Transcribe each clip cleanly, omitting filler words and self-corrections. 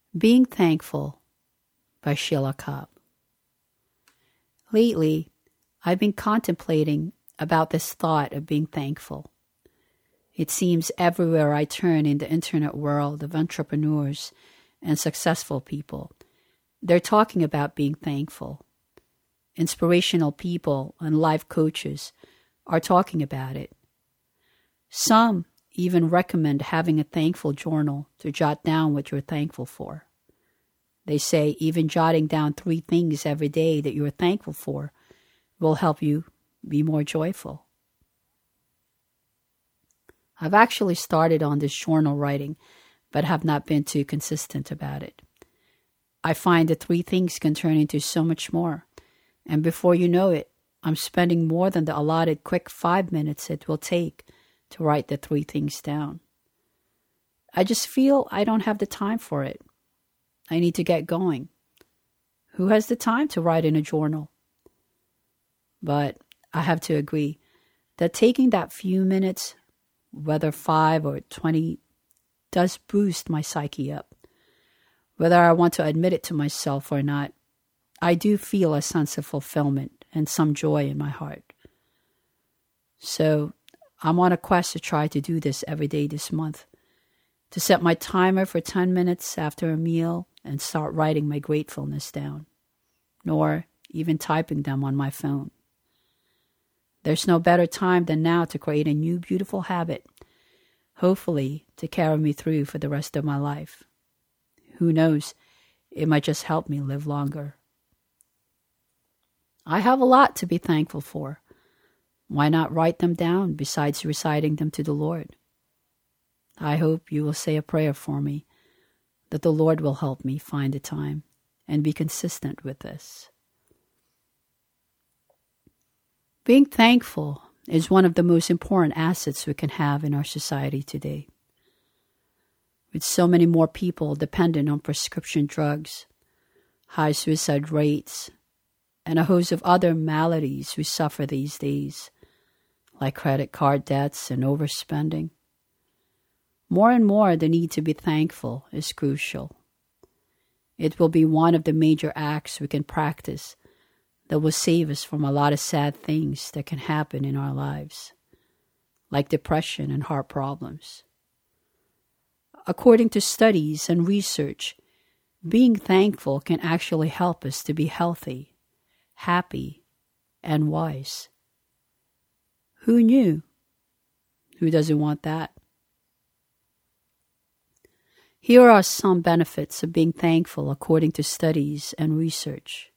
Being Thankful by Sheila Cobb. Lately, I've been contemplating about this thought of being thankful. It seems everywhere I turn in the internet world of entrepreneurs and successful people, they're talking about being thankful. Inspirational people and life coaches are talking about it. Some even recommend having a thankful journal to jot down what you're thankful for. They say even jotting down 3 things every day that you're thankful for will help you be more joyful. I've actually started on this journal writing, but have not been too consistent about it. I find that 3 things can turn into so much more, and before you know it, I'm spending more than the allotted quick 5 minutes it will take to write the 3 things down. I just feel I don't have the time for it. I need to get going. Who has the time to write in a journal? But I have to agree that taking that few minutes, whether 5 or 20, does boost my psyche up. Whether I want to admit it to myself or not, I do feel a sense of fulfillment and some joy in my heart. So I'm on a quest to try to do this every day this month, to set my timer for 10 minutes after a meal and start writing my gratefulness down, nor even typing them on my phone. There's no better time than now to create a new beautiful habit, hopefully to carry me through for the rest of my life. Who knows, it might just help me live longer. I have a lot to be thankful for. Why not write them down besides reciting them to the Lord? I hope you will say a prayer for me, that the Lord will help me find the time and be consistent with this. Being thankful is one of the most important assets we can have in our society today. With so many more people dependent on prescription drugs, high suicide rates, and a host of other maladies we suffer these days, like credit card debts and overspending, more and more the need to be thankful is crucial. It will be one of the major acts we can practice that will save us from a lot of sad things that can happen in our lives, like depression and heart problems. According to studies and research, being thankful can actually help us to be healthy, happy, and wise. Who knew? Who doesn't want that? Here are some benefits of being thankful according to studies and research.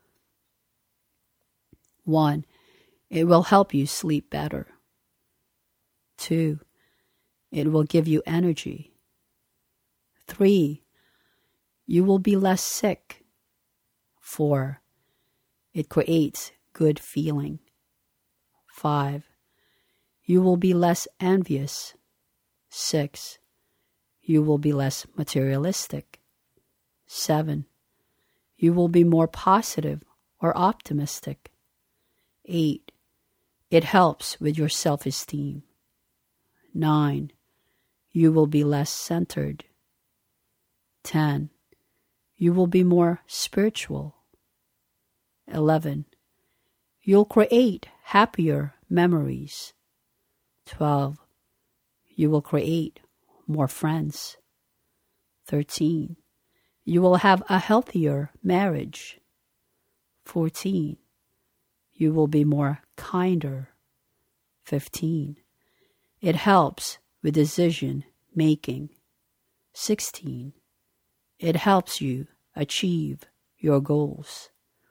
1. It will help you sleep better. 2. It will give you energy. 3. You will be less sick. 4. It creates good feeling. 5. You will be less envious. 6. You will be less materialistic. 7. You will be more positive or optimistic. 8. It helps with your self-esteem. 9. You will be less centered. 10. You will be more spiritual. 11. You'll create happier memories. 12. You will create more friends. 13. You will have a healthier marriage. 14. You will be more kinder. 15. It helps with decision making. 16. It helps you achieve your goals.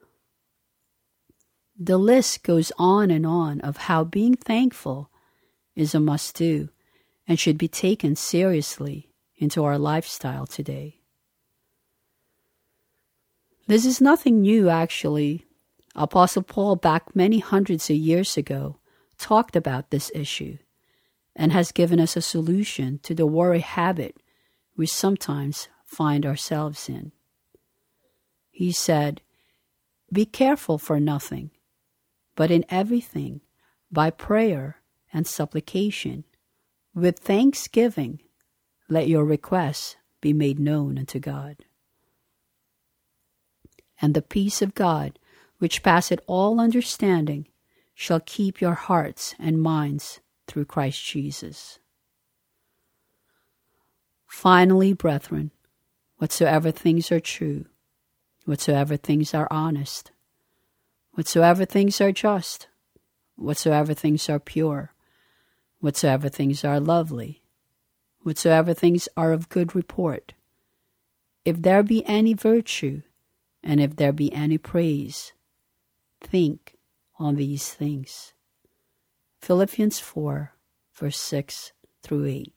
The list goes on and on of how being thankful is a must-do and should be taken seriously into our lifestyle today. This is nothing new, actually. Apostle Paul, back many hundreds of years ago, talked about this issue and has given us a solution to the worry habit we sometimes find ourselves in. He said, "Be careful for nothing, but in everything, by prayer and supplication, with thanksgiving, let your requests be made known unto God. And the peace of God, which passeth all understanding, shall keep your hearts and minds through Christ Jesus. Finally, brethren, whatsoever things are true, whatsoever things are honest, whatsoever things are just, whatsoever things are pure, whatsoever things are lovely, whatsoever things are of good report, if there be any virtue, and if there be any praise, think on these things. Philippians 4, verse 6 through 8.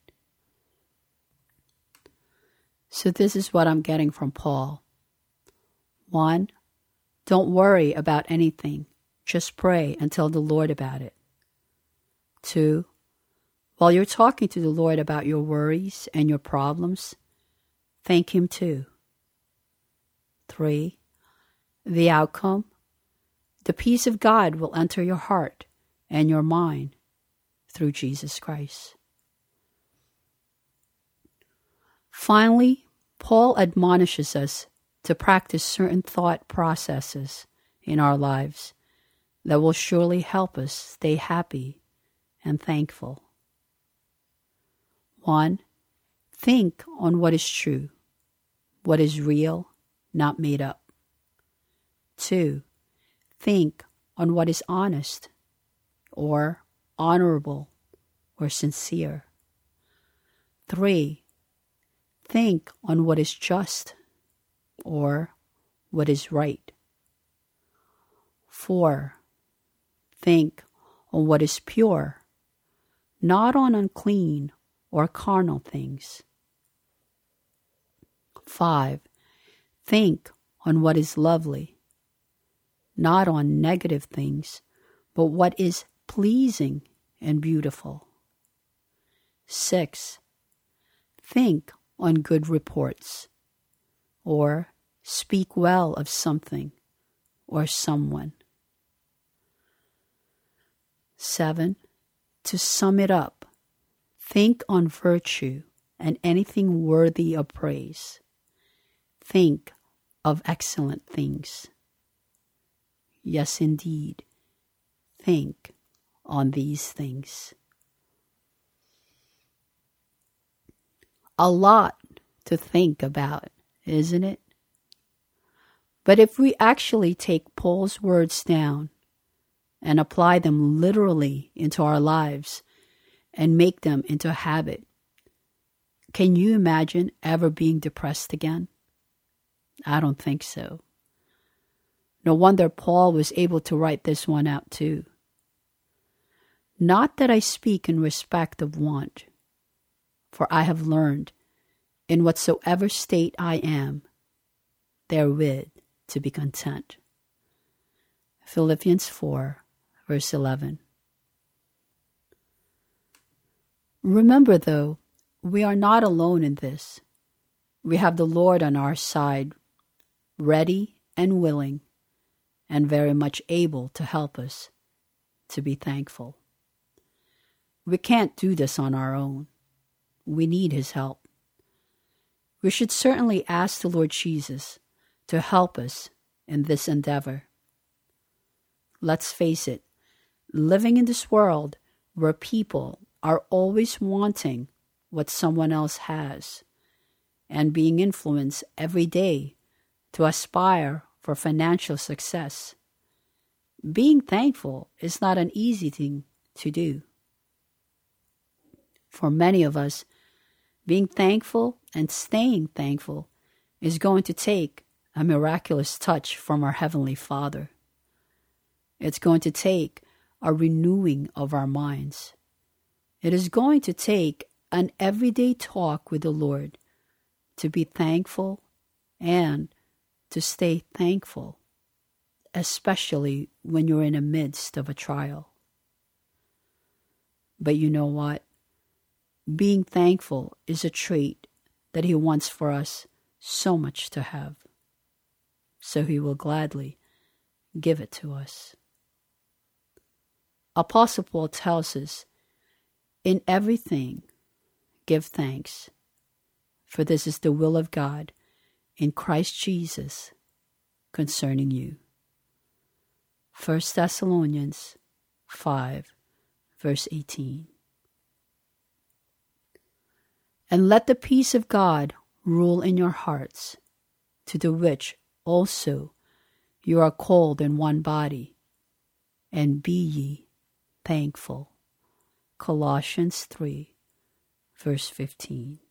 So this is what I'm getting from Paul. 1, don't worry about anything. Just pray and tell the Lord about it. 2, while you're talking to the Lord about your worries and your problems, thank Him too. 3, the outcome, the peace of God will enter your heart and your mind through Jesus Christ. Finally, Paul admonishes us to practice certain thought processes in our lives that will surely help us stay happy and thankful. 1, think on what is true, what is real, not made up. 2, think on what is honest, or honorable, or sincere. 3, think on what is just, or what is right. 4, think on what is pure, not on unclean or carnal things. 5, think on what is lovely, not on negative things, but what is pleasing and beautiful. 6, think on good reports, or speak well of something or someone. 7, to sum it up, think on virtue and anything worthy of praise. Think of excellent things. Yes, indeed, think on these things. A lot to think about, isn't it? But if we actually take Paul's words down and apply them literally into our lives and make them into a habit, can you imagine ever being depressed again? I don't think so. No wonder Paul was able to write this one out too. Not that I speak in respect of want, for I have learned, in whatsoever state I am, therewith to be content. Philippians 4, verse 11. Remember, though, we are not alone in this. We have the Lord on our side, ready and willing, and very much able to help us to be thankful. We can't do this on our own. We need His help. We should certainly ask the Lord Jesus to help us in this endeavor. Let's face it, living in this world where people are always wanting what someone else has and being influenced every day to aspire for financial success, being thankful is not an easy thing to do. For many of us, being thankful and staying thankful is going to take a miraculous touch from our Heavenly Father. It's going to take a renewing of our minds. It is going to take an everyday talk with the Lord to be thankful and to stay thankful, especially when you're in the midst of a trial. But you know what? Being thankful is a trait that He wants for us so much to have. So He will gladly give it to us. Apostle Paul tells us, in everything, give thanks. for this is the will of God in Christ Jesus concerning you. 1 Thessalonians 5, verse 18. And let the peace of God rule in your hearts, to the which also you are called in one body, and be ye thankful. Colossians 3, verse 15.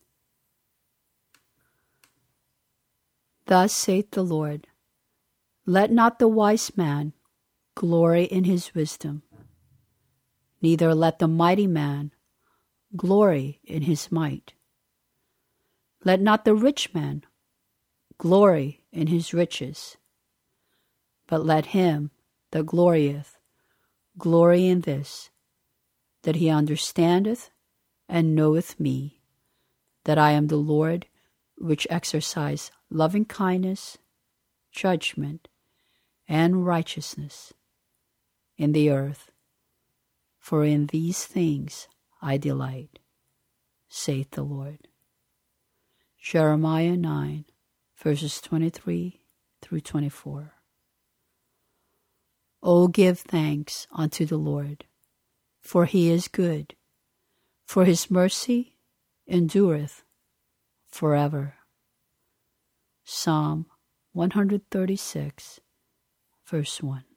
Thus saith the Lord, let not the wise man glory in his wisdom, neither let the mighty man glory in his might. Let not the rich man glory in his riches, but let him that glorieth glory in this, that he understandeth and knoweth me, that I am the Lord, which exercise loving kindness, judgment, and righteousness in the earth. For in these things I delight, saith the Lord. Jeremiah 9, verses 23 through 24. O give thanks unto the Lord, for he is good, for his mercy endureth forever. Psalm 136, verse 1.